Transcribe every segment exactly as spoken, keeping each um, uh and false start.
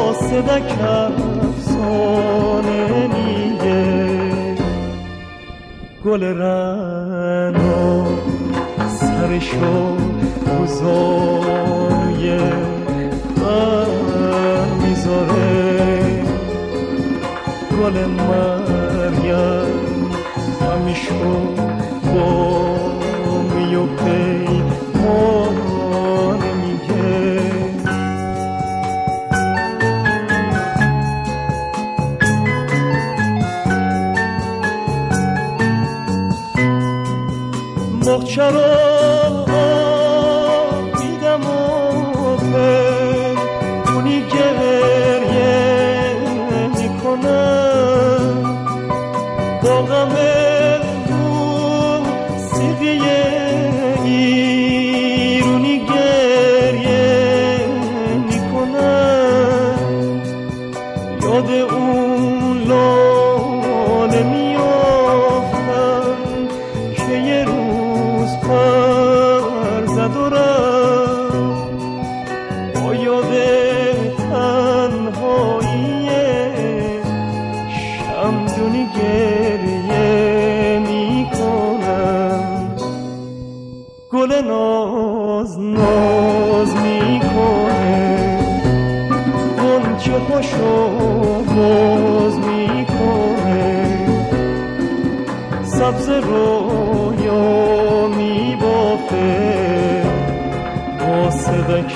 صدک افسانه میگه گل رعنا سرشو روزای غم میذاره گل مریم همیشه با میو پیمانه میگه مخچه رو دیدم و پنهونی گریه میکنم با غم موسیقی ایرونی گریه میکنم یاد اون لاله میافتم که یه روز پر زد و رفت با یاد تنهایی شمدونی گریه میکنم گل ناز ناز میکنه غنچه هاشو باز میکنه سبز رویا میبافه با صدک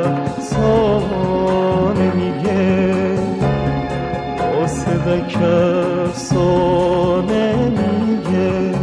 افسانه میگه با صدک افسانه میگه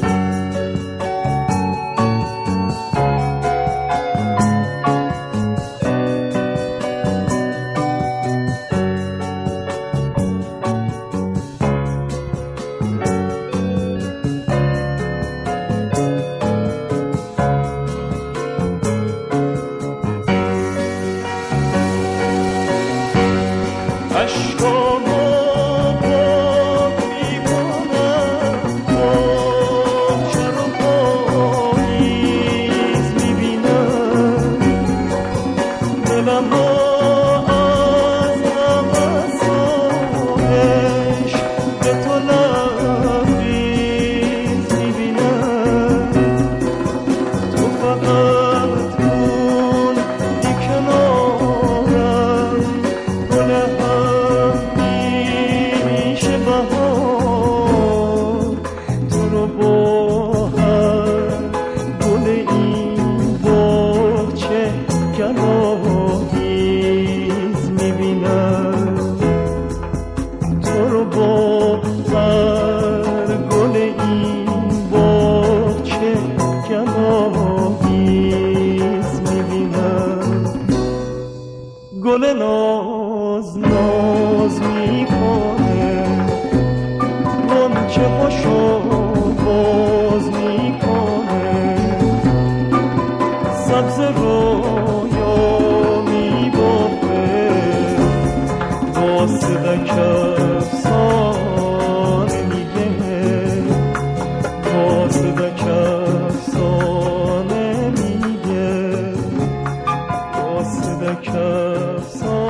گل ناز ناز میکنه غنچه هاشو باز میکنه سبز رویا میبافه با صدک افسانه میگه با صدک افسانه میگه با صدک افسانه